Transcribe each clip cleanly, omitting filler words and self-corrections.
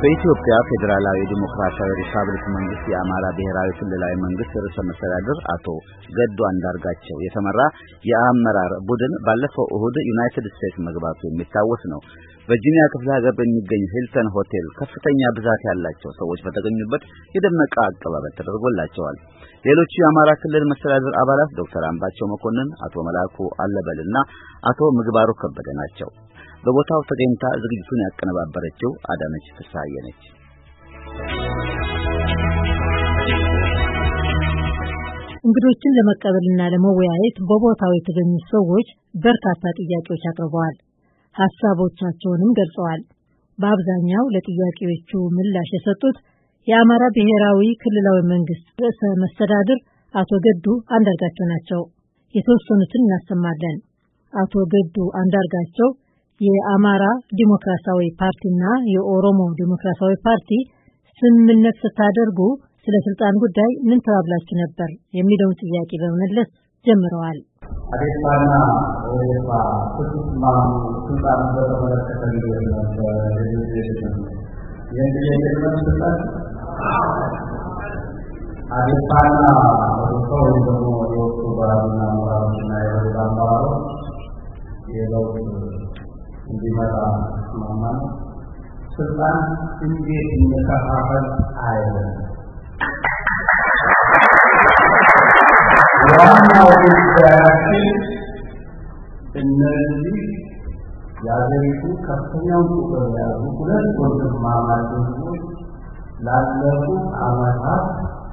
በኢትዮጵያ ፌዴራላዊ ዲሞክራሲያዊ ሪፐብሊክ መንግስት የአማራ ብሔራዊ ክልላዊ መንግስት ርዕሰ መስተዳድር አቶ ገዱ አንዳርጋቸው የተመራ የአመራር ቡድን ባለፈው እሁድ ዩናይትድ ስቴትስ መግባቱ የሚታወስ ነው። በጂኒያ ክፍለ ሀገር በሚገኝ ሂልተን ሆቴል ከፍተኛ ብዛት ያላቸው ሰዎች በተገኙበት የደመቀ አቀባበል ተደርጎላቸዋል። ሌሎች የአማራ ክልል መስተዳድር አባላት ዶክተር አምባቸው መኮንን፣ አቶ መላኩ አለበልና አቶ ምግባሩ ከበደ ናቸው። በቦታው ተገኝታ ዝግጅቱን ያቀነባበረችው አዳነች ፍስሐዬ ነች። እንግዶችን ለመቀበልና ለመወያየት በቦታው የተገኙ ሰዎች በርካታ ጥያቄዎች አቅርበዋል። ሐሳቦቻቸውንም ገልጸዋል። በአብዛኛው ለጥያቄዎቹ ምላሽ የሰጡት የአማራ ብሔራዊ ክልላዊ መንግስት ርዕሰ መስተዳድር አቶ ገዱ አንዳርጋቸው ናቸው። የተወሰኑትን እናሰማለን። አቶ ገዱ አንዳርጋቸው የአማራ ዲሞክራሲያዊ ፓርቲና የኦሮሞ ዲሞክራሲያዊ ፓርቲ ስምምነት ስታደርጉ ስለ ስልጣን ጉዳይ ምን ተባብላችሁ ነበር የሚለውን ጥያቄ በመመለስ ጀምረዋል። አዴፓና ኦዴፓ ስልጣን በተመለከተ ነበር የስልጣን አዴፓና ኦዴፓ ደግሞ የወጡ ባራና ማራና የወጣው የለውጥ እንዲመጣ ማማን ስልጣን እንዴት እንደተፋፈል አይደለም ዋናው ጉዳያችን እነዚህ የአገሪቱ ከፍተኛው ቁጥር ያሉ ሁለት ወንድማማቾች ላለፉት ዓመታት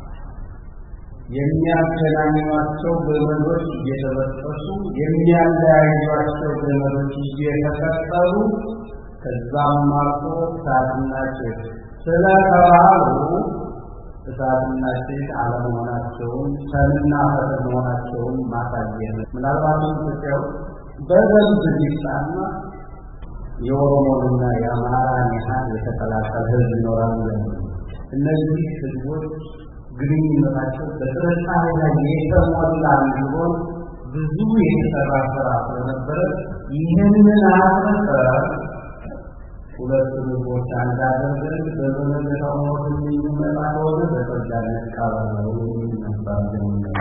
የሚያገናኟቸው ገመዶች እየተበጠሱ የሚያለያዩቸው ገመዶች እየተፈጠሩ ከዛም አልፎ እሳትና ጭድ ስለተባሉ እሳትና ጭድ አለመሆናቸውን ሰምና ፈተና መሆናቸውን ማሳየት ምናልባት ኢትዮጵያ በደንብ ቢጣና የኦሮሞና የአማራን ያህል የተቀላቀለ ህዝብ ይኖራል። እነዚህ ህዝቦች ግንኙነታቸው በጥርጣሬ ላይ የተሞላ እንዲሆን ብዙ የተሰራ ስራ ስለነበረ ይህንን አጥርተን ሁለቱ ህዝቦች አንዳደርገን በዘመናዊ ሞት የሚመጣ ከሆነ በተጃነት ቃላለው ነበር።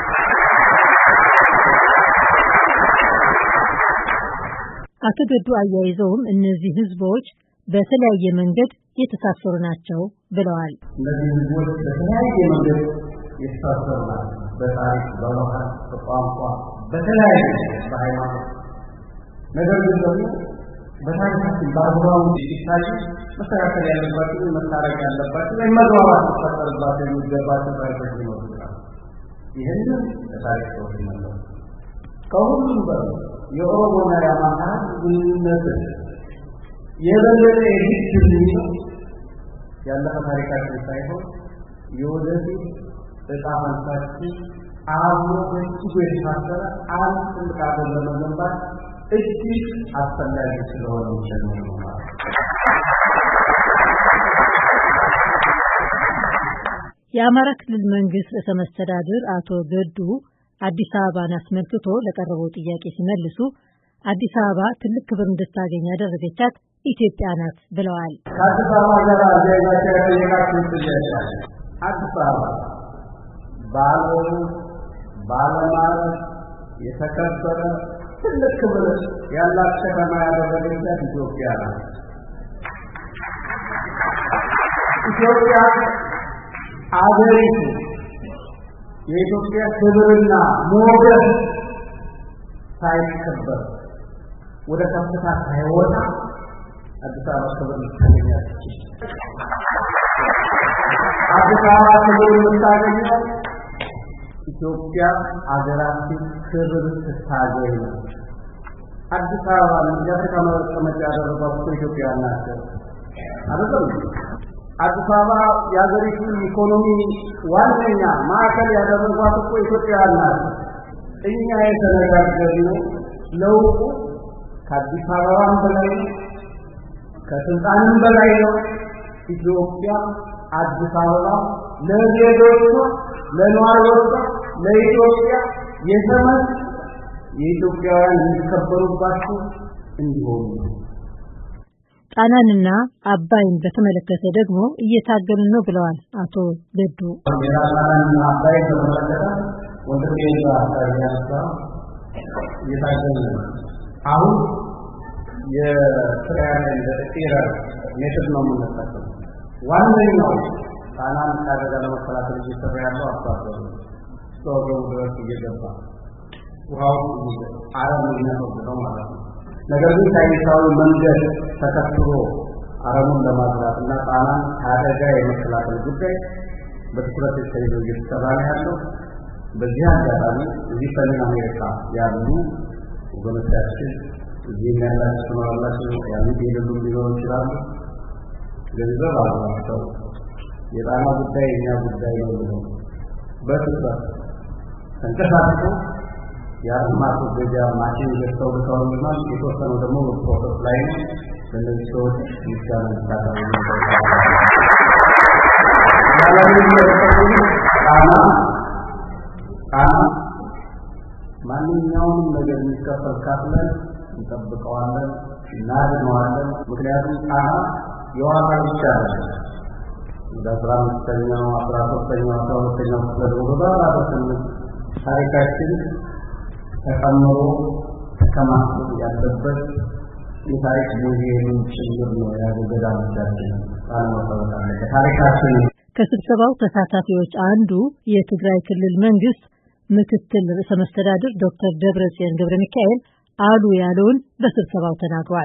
አቶ ገዱ አያይዘውም እነዚህ ህዝቦች በተለያየ መንገድ የተሳሰሩ ናቸው ብለዋል። እነዚህ ህዝቦች በተለያየ መንገድ የተሳሰሩ ናቸው። በታሪክ፣ በባህል፣ በቋንቋ፣ በተለያየ በሃይማኖት ነገር ግን ደግሞ በታሪካችን በአግባቡ ሲታይ መስተካከል ያለባቸው መታረቅ ያለባቸው መግባባት ተፈጠረባቸው የሚገባቸው ታሪኮች ይኖራሉ። ይህንን ታሪክ ሰዎች ነው ከሁሉም በላይ የኦሮሞና የአማራ ግንኙነት የበለጠ ይችላል ያለፈ ታሪካችን ሳይሆን የወደፊት እጣ ፈንታችን አብሮ በእጅጉ የተሳሰረ አንድ ትልቅ አገር ለመገንባት እጅግ አስፈላጊ ስለሆነ ይችላል። የአማራ ክልል መንግስት ርዕሰ መስተዳድር አቶ ገዱ አዲስ አበባን አስመልክቶ ለቀረበው ጥያቄ ሲመልሱ አዲስ አበባ ትልቅ ክብር እንድታገኝ ያደረገቻት ኢትዮጵያ ናት ብለዋል። ከአዲስ አበባ ጋር የጋቸውን ጥያቄ አዲስ አበባ ባለማለት የተከበረ ትልቅ ክብር ያላት ከተማ ያደረገቻት ኢትዮጵያ ናት። ኢትዮጵያ አገሪቱ የኢትዮጵያ ክብርና ሞገስ ሳይከበር ወደ ከፍታ ሳይወጣ አዲስ አበባ ክብር ታገኛለች። አዲስ አበባ ክብር የምታገኘው ኢትዮጵያ አገራችን ክብር ስታገኝ ነው። አዲስ አበባ ለአፍሪካ መቀመጫ ያደረጓት ኢትዮጵያ ናቸው አይደለም። አዲስ አበባ የአገሪቱን ኢኮኖሚ ዋነኛ ማዕከል ያደረጓት እኮ ኢትዮጵያ ናቸው። እኛ የተነጋገርነው ለውጡ ከአዲስ አበባም በላይ ከስልጣንም በላይ ነው። ኢትዮጵያ አዲስ አበባ ለዜጎቿ ለነዋሪዎቿ ለኢትዮጵያ የዘመን የኢትዮጵያውያን የሚከበሩባቸው እንዲሆኑ ጣናንና አባይን በተመለከተ ደግሞ እየታገልን ነው ብለዋል አቶ ገዱ። ጣናንና አባይን በተመለከተ ወንድሜና አባያሳ እየታገልን ነው። አሁን የትግራይ ኢረር ሜተድ ነው የምንጠቀመው። ዋነኛው ጣናን ካደጋ ለመከላከል እየሰራ ያለው አስተዋጽኦ ነው። ድረስ እየገባ ውሃው አረም የሚያስወግደው ማለት ነው። ነገር ግን ሳይንሳዊ መንገድ ተከትሎ አረሙን ለማጥፋትና ጣናን ካደጋ የመከላከል ጉዳይ በትኩረት ተይዞ እየተሰራ ያለው። በዚህ አጋጣሚ እዚህ ሰሜን አሜሪካ ያሉ ወገኖቻችን እዚህ ያላችሁ ነው ያሉት የሌሉ ሊኖሩ ይችላሉ። ገንዘብ አላቸው የጣና ጉዳይ የኛ ጉዳይ ነው ብለው በትኩረት ተንቀሳቅሶ የአርማቱ ገጃ ማሽን ገዝተው ልከውልናል። የተወሰነው ደግሞ በፕሮሰስ ላይ ለእነዚህ ሰዎች ምስጋና እንድታቀርቡ ጣና ማንኛውንም ነገር የሚከፈል ካለን እንጠብቀዋለን፣ እናድነዋለን። ምክንያቱም ጣና የዋጋ ብቻ ነው። እንደ 15ኛው 13ኛው 12ኛው ክፍለ ታሪካችን ተቀምሮ ተከማችቶ ያለበት የታሪክ ሙዚየም ጭምር ነው። ያገዳምቻችን ታሪካችን። ከስብሰባው ተሳታፊዎች አንዱ የትግራይ ክልል መንግስት ምክትል ርዕሰ መስተዳድር ዶክተር ደብረጽዮን ገብረ ሚካኤል አሉ ያለውን በስብሰባው ተናግረዋል።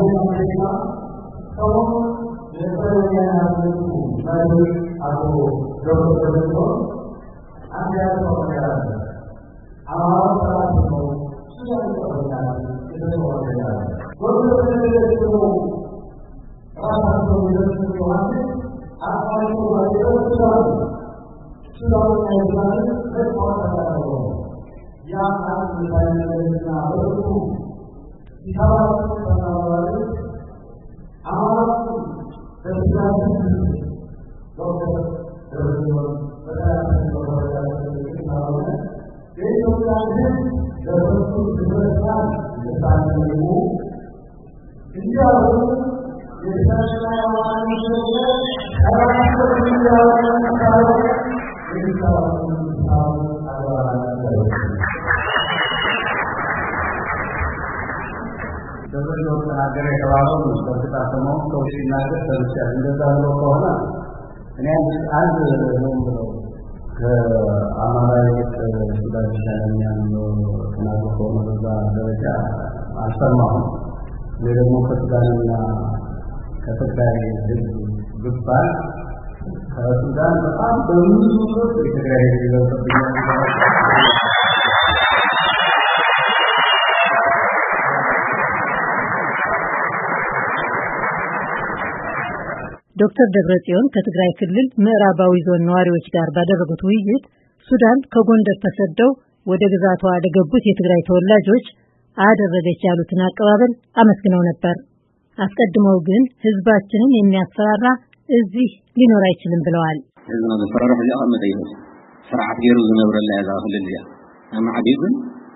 ዶክተር ደብረጽዮን ከትግራይ ክልል ምዕራባዊ ዞን ነዋሪዎች ጋር ባደረጉት ውይይት ሱዳን ከጎንደር ተሰደው ወደ ግዛቷ ለገቡት የትግራይ ተወላጆች አደረገች ያሉትን አቀባበል አመስግነው ነበር። አስቀድመው ግን ህዝባችንን የሚያስፈራራ እዚህ ሊኖር አይችልም ብለዋል። ህዝብና ዘፈራራ ሊያ መጠይቅ ስርዓት ገሩ ዝነበረላ ያዛ ሁሉልያ አማዓዲብን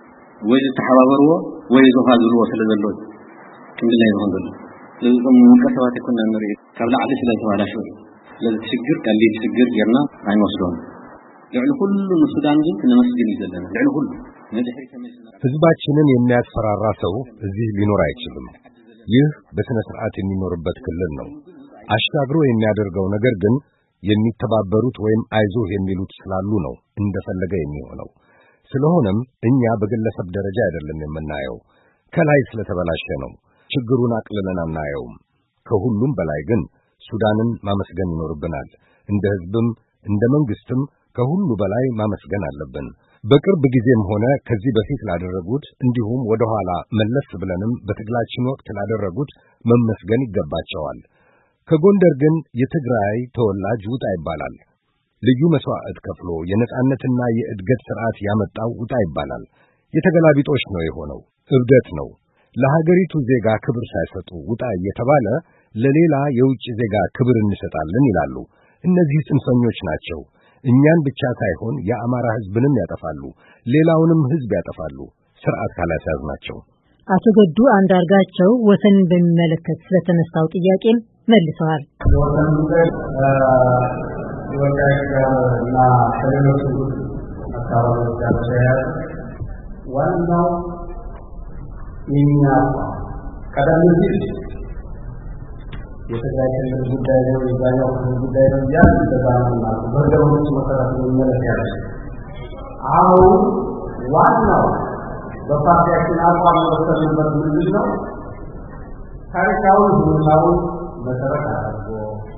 ወይ ተሐባበርዎ ወይ ዘሃዝልዎ ስለዘለው ክንድላይ ይሆንሉ ለዚህም ከሰባት ይኩን ነሪ ካብላ ዓዲ ስለተዋላሽ ለዚህ ችግር ቀሊል ችግር ገርና አይወስዶም ለዕል ሁሉ ሱዳን ግን ከመስጊድ ይዘለና ለዕል ሁሉ ህዝባችንን የሚያስፈራራ ሰው እዚህ ሊኖር አይችልም። ይህ በስነ ስርዓት የሚኖርበት ክልል ነው። አሻግሮ የሚያደርገው ነገር ግን የሚተባበሩት ወይም አይዞህ የሚሉት ስላሉ ነው እንደፈለገ የሚሆነው። ስለሆነም እኛ በግለሰብ ደረጃ አይደለም የምናየው፣ ከላይ ስለተበላሸ ነው። ችግሩን አቅልለን አናየውም። ከሁሉም በላይ ግን ሱዳንን ማመስገን ይኖርብናል። እንደ ህዝብም እንደ መንግስትም ከሁሉ በላይ ማመስገን አለብን። በቅርብ ጊዜም ሆነ ከዚህ በፊት ላደረጉት እንዲሁም ወደ ኋላ መለስ ብለንም በትግላችን ወቅት ላደረጉት መመስገን ይገባቸዋል። ከጎንደር ግን የትግራይ ተወላጅ ውጣ ይባላል። ልዩ መስዋዕት ከፍሎ የነጻነትና የእድገት ሥርዓት ያመጣው ውጣ ይባላል። የተገላቢጦሽ ነው የሆነው። እብደት ነው። ለሀገሪቱ ዜጋ ክብር ሳይሰጡ ውጣ እየተባለ ለሌላ የውጭ ዜጋ ክብር እንሰጣለን ይላሉ። እነዚህ ጽንፈኞች ናቸው። እኛን ብቻ ሳይሆን የአማራ ህዝብንም ያጠፋሉ፣ ሌላውንም ህዝብ ያጠፋሉ። ሥርዓት ካላስያዝናቸው አቶ ገዱ አንዳርጋቸው ወሰንን በሚመለከት ስለተነሳው ጥያቄም መልሰዋል። ዋናው የኛ ቀደም ሲል የትግራይ ክልል ጉዳይ ነው የዛኛው ክልል ጉዳይ ነው ያን ተዛማና በደረጃዎች መሰረት የሚመለከት አሁን ዋናው በፓርቲያችን አቋም ወሰንበት ምንድን ነው ታሪካዊ ሁኔታውን መሰረት አድርጎ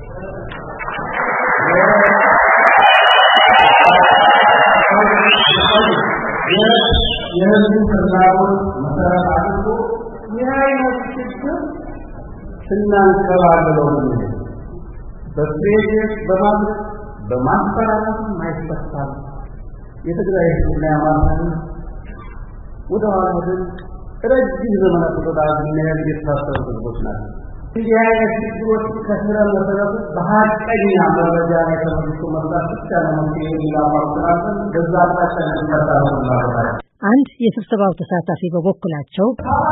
የህዝቡን ፍላጎት መሰረት አድርጎ የአይነት ችግር ስናንከባለለው በፕሬስ በማለት በማስፈራራት ማይፈታል የትግራይ ህዝብና የአማራ ወደ ኋላችን ረጅም ዘመናት ተቆጣጣሪና የታሰሩ ህዝቦች ናቸው። እንዲህ አይነት ችግሮች ከስረ መሰረቱ በሀቀኛ መረጃ ላይ ተመስርቶ መፍታት ብቻ ነው የሚላማሩትን በዛ አቅጣጫ እንዲፈታሩ ማለት አንድ የስብሰባው ተሳታፊ በበኩላቸው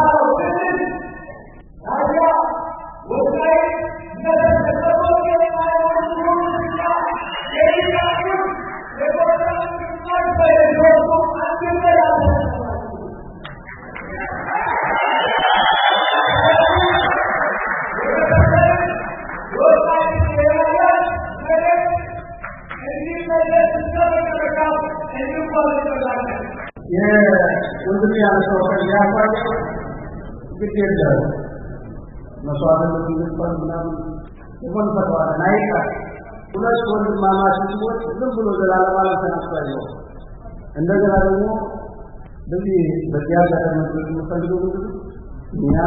ወንድም ያለው ከያፋጭ ግዴታ መስዋዕትነት ይመስል ምናምን ይሆን ፈቷል ናይካ ሁለት ወንድማማች ሲሆን ዝም ብሎ ዘላለም አልተናስተው እንደገና ደግሞ በዚያ ከተመረጡ ፈልገው እኛ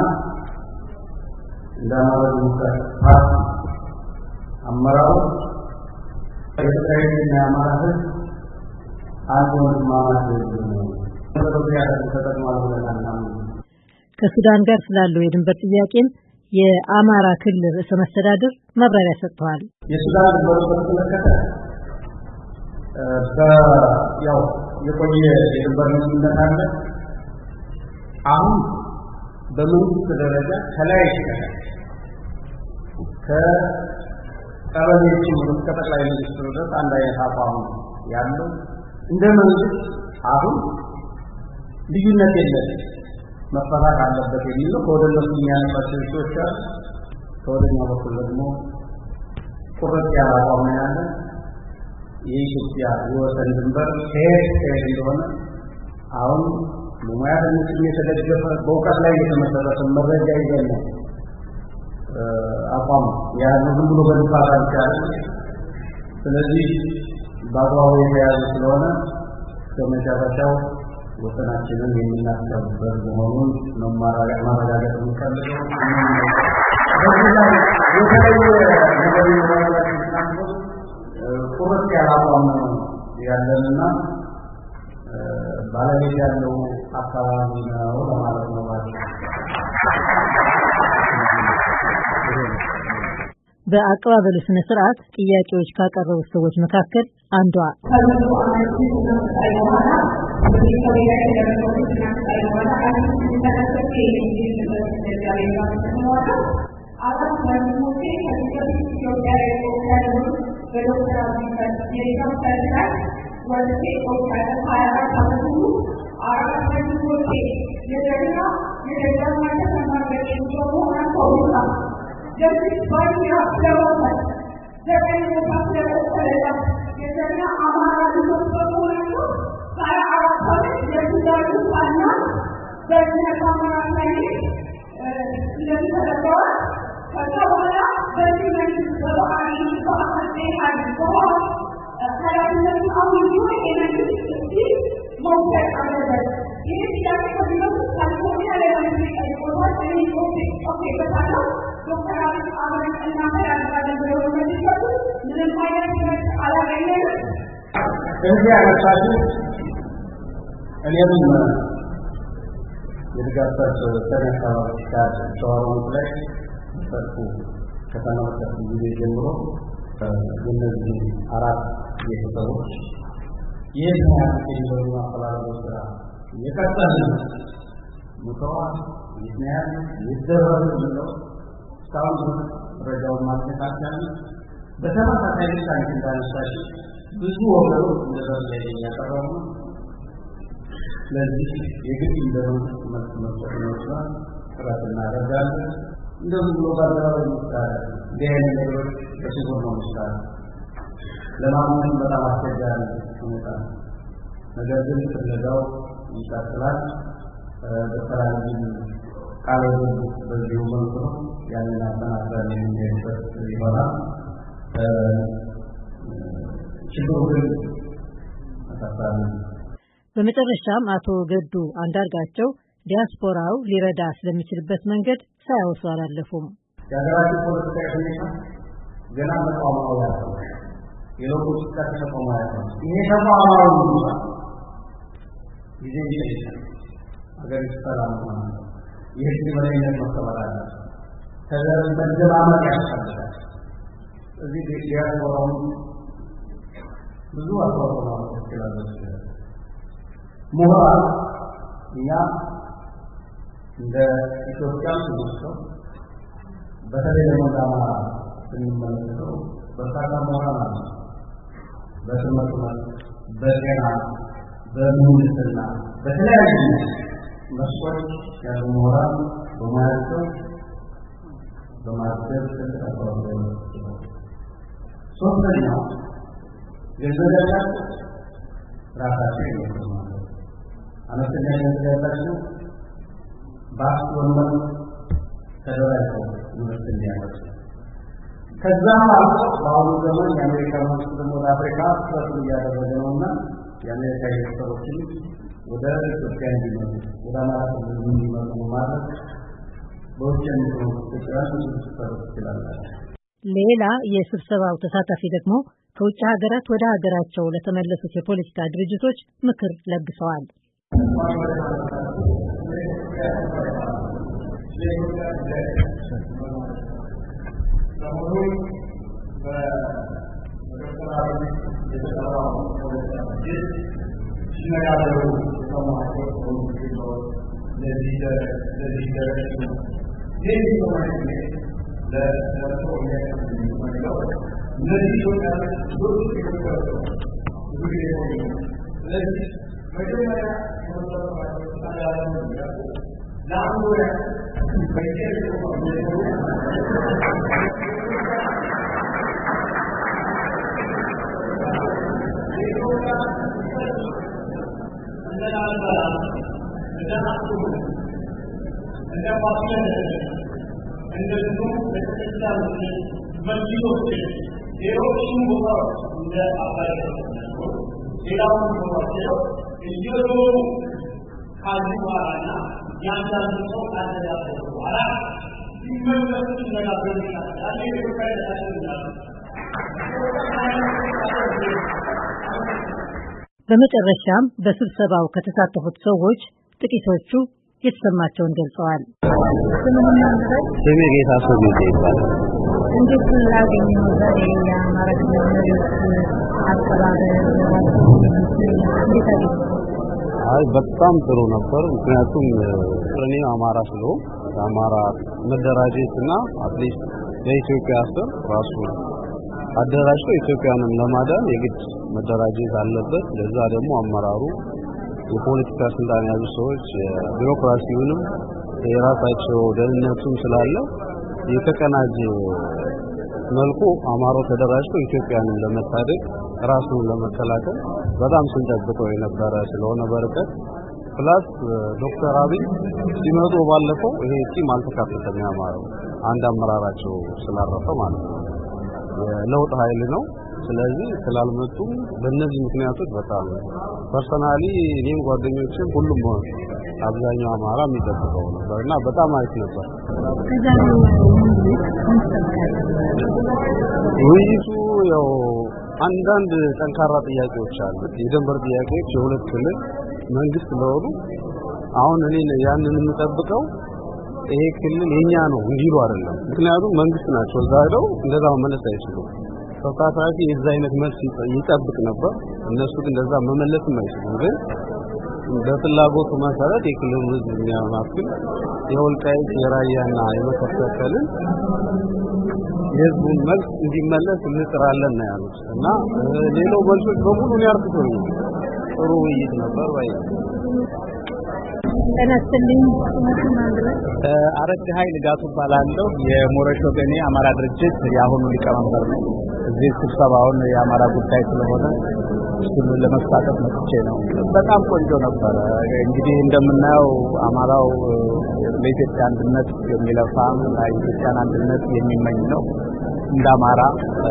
እንዳማረው ፓርቲ አመራሩ የትግራይና የአማራ ህዝብ አንድ ወንድማማች ነው ከሱዳን ጋር ስላለው የድንበር ጥያቄም የአማራ ክልል ርዕሰ መስተዳድር ማብራሪያ ሰጥተዋል። የሱዳን ድንበር በተመለከተ ያው የቆየ የድንበር ስምምነት አለ። አሁን በመንግስት ደረጃ ከላይ ከቀበሌ ጀምሮ እስከ ጠቅላይ ሚኒስትሩ ድረስ አንድ አይነት አቋም ያለው እንደ መንግስት አሁን ልዩነት የለም መፈታት አለበት የሚለው ከወደለም የሚያነሳቸው ሰዎች አሉ። ከወደኛ በኩል ደግሞ ቁርጥ ያለ አቋም ያለ የኢትዮጵያ የወሰን ድንበር ከየት እንደሆነ አሁን ሙያተኞች የተደገፈ በእውቀት ላይ የተመሰረተ መረጃ ይዘን አቋም ያለው ዝም ብሎ በድፋታ ይቻላል። ስለዚህ በአግባቡ የተያዘ ስለሆነ ከመጨረሻው ወሰናችንን የምናስከብር መሆኑን ነው ማረጋገጥ የምንፈልገው። በዚህ ላይ የተለየ ነገር ይኖራል ቁርጥ ያለ አቋም ያለንና ባለቤት ያለው አካባቢ ነው ለማለት ነው ማለት ነው። በአቀባበሉ ስነ ስርዓት ጥያቄዎች ካቀረቡ ሰዎች መካከል አንዷ Just by your development, the way you have to develop, you can now amara to the saya awak boleh jadi dari mana, dan amara ini jadi terdapat, kalau mana dari mana kalau hari hari kalau kita tahu juga ini mungkin ada ini tidak perlu kalau kita ada ini okey betul. Dokter Ahmad Al-Nahar adalah berurusan itu menemukan ala ini. Jadi ada satu, ini adalah jadi saya kalau kita seorang mulai satu kata nama tertinggi jemur di Arab itu ia sangat tinggi dalam masalah besar. Ia kata ሙተዋል ይስናል ይደረግ ነው እስካሁን ረጃውን ማግኘት አልቻልንም። በተመሳሳይ ሳይንስ እንዳነሳሽ ብዙ ወገኖች እንደደረሰ ያቀረቡ ስለዚህ የግድ እንደሆነ መስመር ነው ጥረት እናደርጋለን። እንደዚህ ብሎ ባደረገው ይችላል ዲኤንኤ ነገሮች በስውር ነው ይችላል ለማመን በጣም አስቸጋሪ ሁኔታ ነገር ግን ፍለጋው ይቀጥላል። በተለያዩ ቃሎች በዚሁ መልኩ ነው ያንን አጠናክረን የምንሄድበት ይሆናል። ችግሩን አሳሳቢ በመጨረሻም አቶ ገዱ አንዳርጋቸው ዲያስፖራው ሊረዳ ስለሚችልበት መንገድ ሳያወሱ አላለፉም። የሀገራችን ፖለቲካዊ ሁኔታ ገና ተቋማዊ ያለው የለውጥ ተቋማዊ ያለው ይሄ ተቋማዊ ጊዜ ይጠይቃል። ሀገሪቱ ሰላም ሆና የህግ የበላይነት መከበር አለበት። ተደማመጥ ያስፈልጋል። እዚህ ዲያስፖራው ብዙ አስተዋጽኦ ይችላል። ምሁራን እኛ እንደ ኢትዮጵያ ነው በተለይ ለማዳማ ስንመለከተው በርካታ ምሁራን አሉ። በትምህርት በጤና በምህንድስና በተለያዩ መስኮች ያሉ ምሁራን በሙያቸው በማስተር ተጠቅመው ሶስተኛው ገንዘብ ያላቸው ራሳቸው ይወስናሉ። አነስተኛ ገንዘብ ያላቸው ባስወመን ተደራጅተው ዩኒቨርሲቲ ያላቸው ከዛም አልፎ በአሁኑ ዘመን የአሜሪካ መንግስት ደግሞ ወደ አፍሪካ ትኩረት እያደረገ ነውና የአሜሪካ ኢንቨስተሮችን ወደ ኢትዮጵያ እንዲመጡ ወደ አማራ ክልል እንዲመጡ ማለት በውጭ የሚኖሩ ኢትዮጵያውያን ሊሰሩ ይችላሉ። ሌላ የስብሰባው ተሳታፊ ደግሞ ከውጭ ሀገራት ወደ ሀገራቸው ለተመለሱት የፖለቲካ ድርጅቶች ምክር ለግሰዋል። በመጨረሻም በስብሰባው ከተሳተፉት ሰዎች ጥቂቶቹ የተሰማቸውን ገልጸዋል። ስሜ ጌታ ሰው ይባላል። እንዴት ላገኘው ዛሬ የአማራ ክልል መሪዎች አቀባበል አይ በጣም ጥሩ ነበር። ምክንያቱም እኔ አማራ ስለሆንኩ አማራ መደራጀትና አትሊስት በኢትዮጵያ ስር ራሱ አደራጅቶ ኢትዮጵያንም ለማዳን የግድ መደራጀት አለበት። ለዛ ደግሞ አመራሩ የፖለቲካ ስልጣን ያዙ ሰዎች ቢሮክራሲውንም የራሳቸው ደህንነቱም ስላለ የተቀናጀ መልኩ አማራው ተደራጅቶ ኢትዮጵያንም ለመታደግ ራሱን ለመከላከል በጣም ስንጠብቀው የነበረ ስለሆነ በረከት ፕላስ ዶክተር አብይ ሲመጡ ባለፈው ይሄ ቲም አልተካተተም ያማረው አንድ አመራራቸው ስላረፈ ማለት ነው። የለውጥ ኃይል ነው። ስለዚህ ስላልመጡ በእነዚህ ምክንያቶች በጣም ፐርሰናሊ እኔም ጓደኞቼም ሁሉም አብዛኛው አማራ የሚጠብቀው ነበርና በጣም አሪፍ ነበር። ውይይቱ ያው አንዳንድ ጠንካራ ጥያቄዎች አሉ። የድንበር ጥያቄዎች የሁለት ክልል መንግስት ለሆኑ አሁን እኔ ያንን የምጠብቀው ይሄ ክልል የኛ ነው እንዲሉ አይደለም። ምክንያቱም መንግስት ናቸው እዛ ሄደው እንደዛ መመለስ አይችሉም። ተሳታፊ የዛ አይነት መልስ ይጠብቅ ነበር። እነሱ ግን እንደዛ መመለስም አይችሉም። ግን በፍላጎቱ መሰረት የክልሉ ህዝብ የሚያማክል የወልቃይት የራያና የመተከልን የህዝቡን መልስ እንዲመለስ እንጥራለን ነው ያሉት እና ሌላው መልሶች በሙሉ ያርፍቶኝ ጥሩ ውይይት ነበር ባይ ተነስተልኝ አረግ ኃይል ጋቱ ባላለው የሞረሽ ወገኔ አማራ ድርጅት ያሁኑ ሊቀመንበር ነው። እዚህ ስብሰባውን የአማራ ጉዳይ ስለሆነ እሱን ለመሳተፍ መጥቼ ነው። በጣም ቆንጆ ነበር። እንግዲህ እንደምናየው አማራው ለኢትዮጵያ አንድነት የሚለፋ ለኢትዮጵያ አንድነት የሚመኝ ነው። እንደ አማራ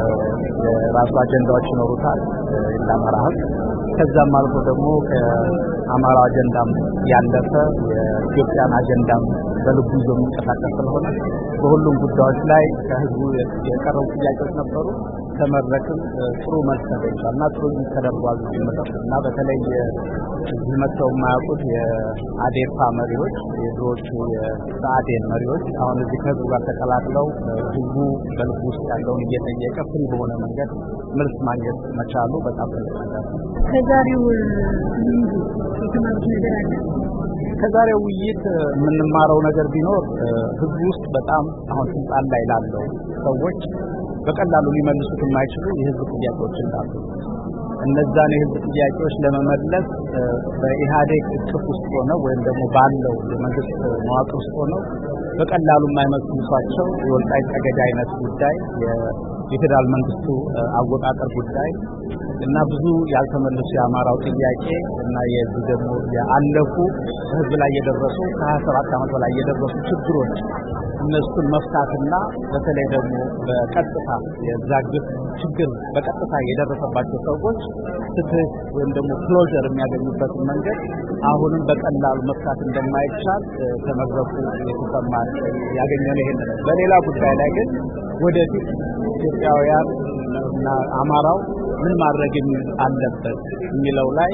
የራሱ አጀንዳዎች ይኖሩታል እንደ አማራ ህዝብ። ከዛም አልፎ ደግሞ ከአማራ አጀንዳም ያለፈ የኢትዮጵያን አጀንዳም በልቡ ይዞ የሚንቀሳቀስ ስለሆነ በሁሉም ጉዳዮች ላይ ከህዝቡ የቀረቡ ጥያቄዎች ነበሩ። ተመረጥን ጥሩ መልስ ተገኝቷልና ጥሩ ተደርጓል እና በተለይ መጥተው የማያውቁት የአዴፓ መሪዎች የድሮቹ የሰዓዴን መሪዎች አሁን እዚህ ከህዝቡ ጋር ተቀላቅለው ህዝቡ በልቡ ውስጥ ያለውን እየጠየቀ ፍሪ በሆነ መንገድ መልስ ማግኘት መቻሉ በጣም ትልቅ ነገር ነው። ከዛሬው የተማሩት ነገር አለ። ከዛሬው ውይይት የምንማረው ነገር ቢኖር ህዝቡ ውስጥ በጣም አሁን ስልጣን ላይ ላለው ሰዎች በቀላሉ ሊመልሱት የማይችሉ የህዝብ ጥያቄዎች እንዳሉ እነዛን የህዝብ ጥያቄዎች ለመመለስ በኢህአዴግ እቅፍ ውስጥ ሆነው ወይም ደግሞ ባለው የመንግስት መዋቅር ውስጥ ሆነው በቀላሉ የማይመልሷቸው የወልቃይት ጠገዴ አይነት ጉዳይ የፌደራል መንግስቱ አወቃቀር ጉዳይ እና ብዙ ያልተመለሱ የአማራው ጥያቄ እና የዚህ ደግሞ ያለፉ ህዝብ ላይ የደረሱ ከ27 ዓመት በላይ የደረሱ ችግሮች እነሱን መፍታትና በተለይ ደግሞ በቀጥታ የዛግብ ችግር በቀጥታ የደረሰባቸው ሰዎች ፍትህ ወይም ደግሞ ክሎዘር የሚያገኙበት መንገድ አሁንም በቀላሉ መፍታት እንደማይቻል ተመረቁ የተሰማ ያገኘነው ይሄን ነው። በሌላ ጉዳይ ላይ ግን ወደፊት ኢትዮጵያውያን እና አማራው ምን ማድረግ አለበት የሚለው ላይ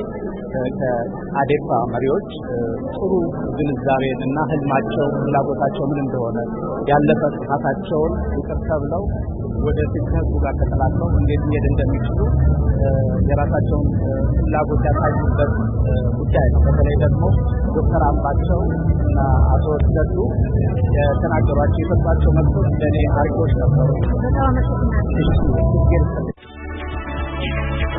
ከአዴፓ መሪዎች ጥሩ ግንዛቤና ህልማቸው ፍላጎታቸው ምን እንደሆነ ያለፈ ጥፋታቸውን ይቅርታ ብለው ወደፊት ከህዝቡ ጋር ተቀላቅለው እንዴት መሄድ እንደሚችሉ የራሳቸውን ፍላጎት ያሳዩበት ጉዳይ ነው። በተለይ ደግሞ ዶክተር አምባቸው እና አቶ ተዱ የተናገሯቸው የሰጧቸው መልሶች ለኔ አሪፎች ነበሩ። በጣም አመሰግናለሁ።